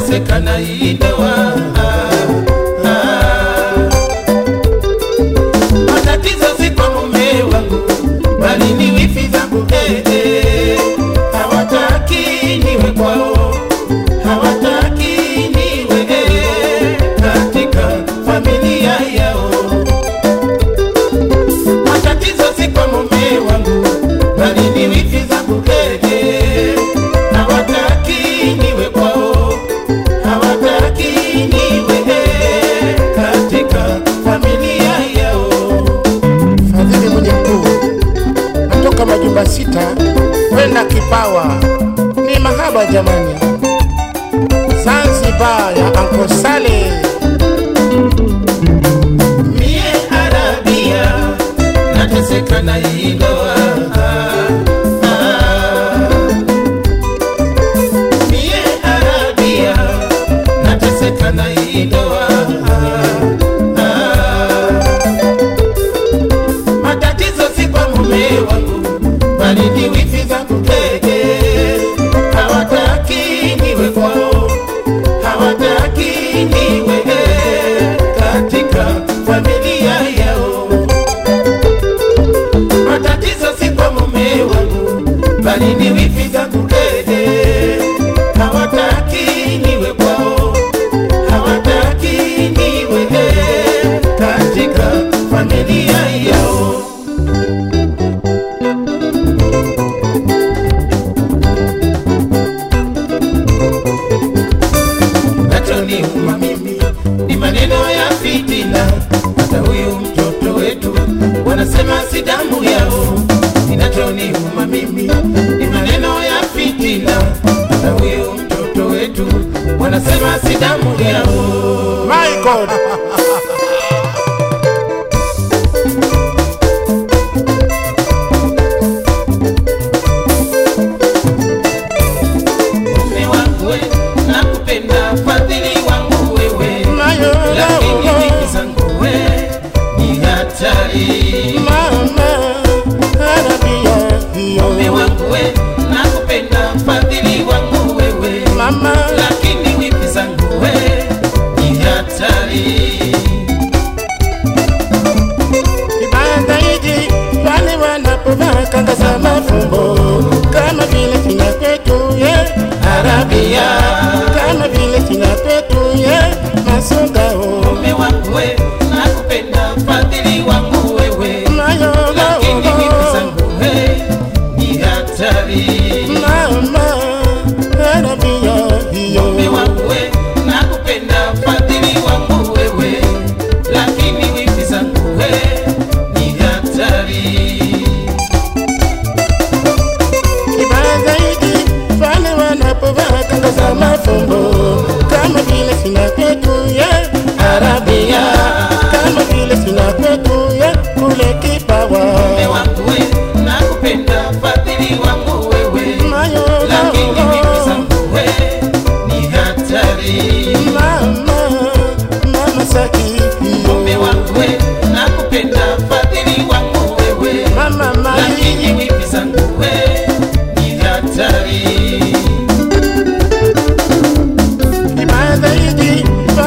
nateseka na hii ndoa. Matatizo si kwa mume wangu, bali ni wifi zangu. Hawataki niwe kwao, hawataki niwe katika familia yao. Matatizo si kwa mume wangu, bali ni wifi zangu. Hawataki niwe kwao, hawataki niwe katika familia yao. Fadhili mwenye mkuu, natoka majumba 6 kwenda Kipawa, ni mahaba jamani. Zanzibar ya Uncle Sale. Mie Arabia nateseka na hii ndoa. Mie Arabia nateseka na hii ndoa. Matatizo si kwa mume wangu, bali ni wifi zangu. Hawataki niwe kwao, hawataki niwe katika familia yao. Matatizo si kwa mume wangu, bali ni wifi zangu. Hawataki niwe kwao, hawataki niwe katika familia yao. Nachoniuma mimi ni maneno ya fitina. Hata huyu mtoto wetu wanasema si damu yao. Kinachoniuma mimi ni maneno ya fitina. Hata huyu mtoto wetu wanasema si damu yao. My God. Mume wangu we, nakupenda Fadhili wangu wewe, lakini wiki zangu we ni hatari. Mama Arabia hiyo. Mume wangu we, nakupenda Fadhili wangu wewe, Mama lakini wiki zangu we ni hatari. kibaya zaidi wale wanapovaa kanga za mafumbo, kama vile kina kwetu Arabia, kama vile kina kwetu Masungao. mume wangu we, nakupenda Fadhili wangu wewe, Mayo lakini wiki zangu we ni hatari. Mama Arabia hiyo. Mume wangu we, nakupenda Fadhili wangu wewe, lakini wiki zangu we ni hatari. Kibaya zaidi wale wanapovaa kanga za mafumbo, kama vile kina kwetu Arabia, kama vile kina kwetu kule Kipawa. mume wangu we, nakupenda Fadhili wangu wewe, Mayo lakini wiki zangu we ni hatari. Mama Saki Mume wangu we, nakupenda Fadhili wangu wewe, Mama lakini wiki zangu we ni hatari. kibaya zaidi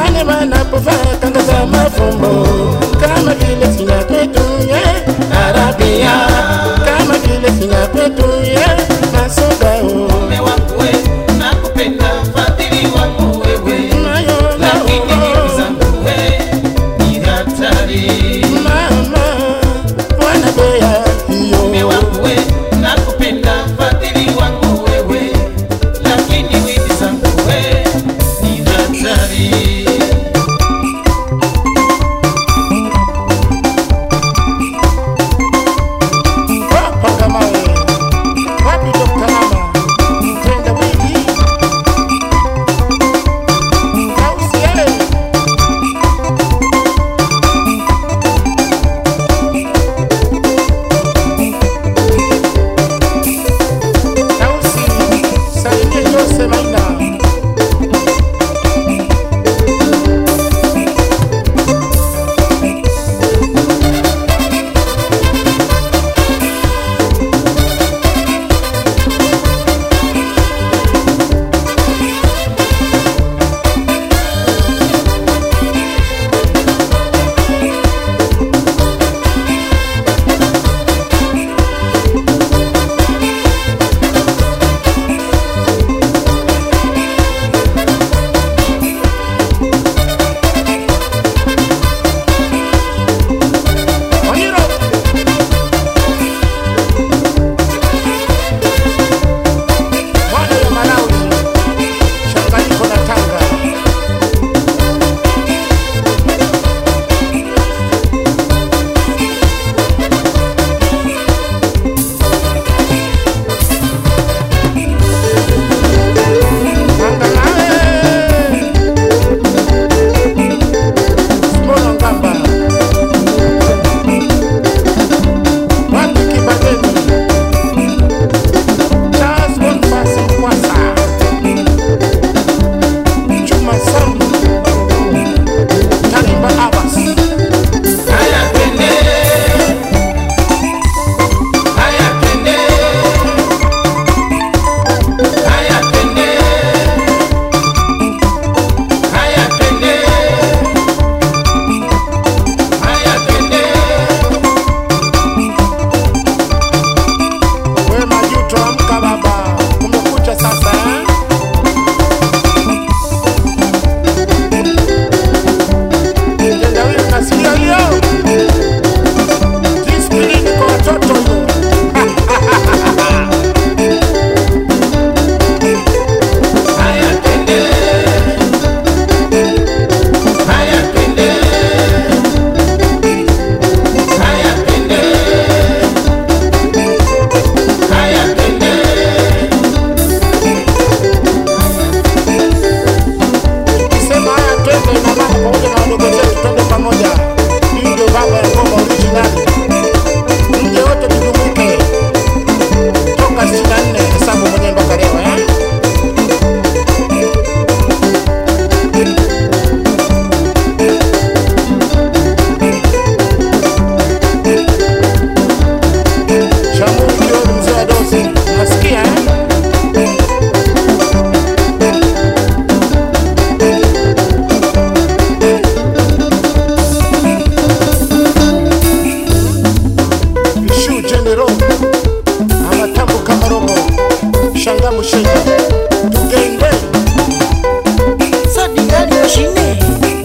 Shanga Mushega tugende Sadingali mashine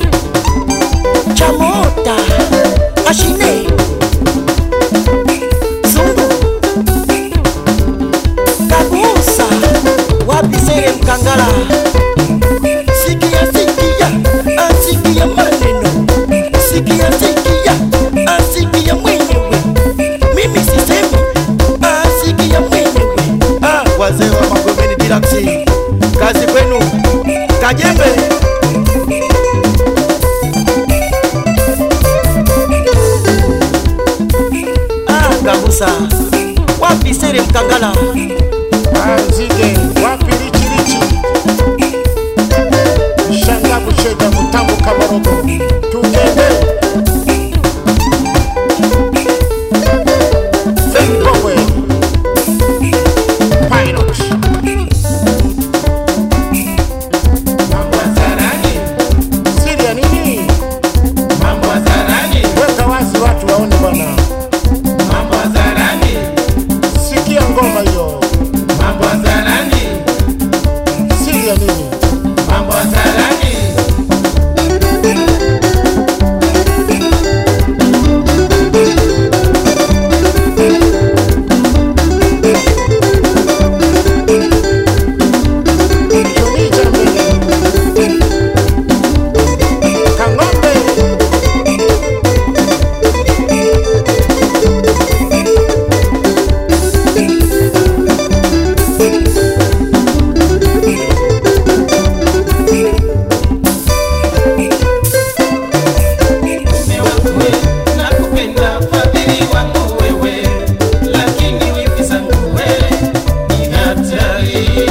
Chamota mashine Zungu Kabusa Wapisere Mkangala Sikia sikia asikia maneno Sikia sikia asikia mwenyewe Mimi sisemi asikia mwenyewe Wazee wa Magomeni Dilaksi, kazi kwenu Kajembe. Kabusa wapi Sere Mkangala Nzige wapi Richi Richi Shanga Mushega Mutambu Kamarogo tugende Zimbabwe Pilot Mambo hadharani, Siria nini mambo hadharani, weka wazi watu waone bwana mambo hadharani, sikia ngoma hiyo mambo hadharani, Siria nini mambo hadharani. Tunija mbele Kangombe Mume wangu we, nakupenda fadhili wangu wewe, lakini wifi zangu we ni hatari.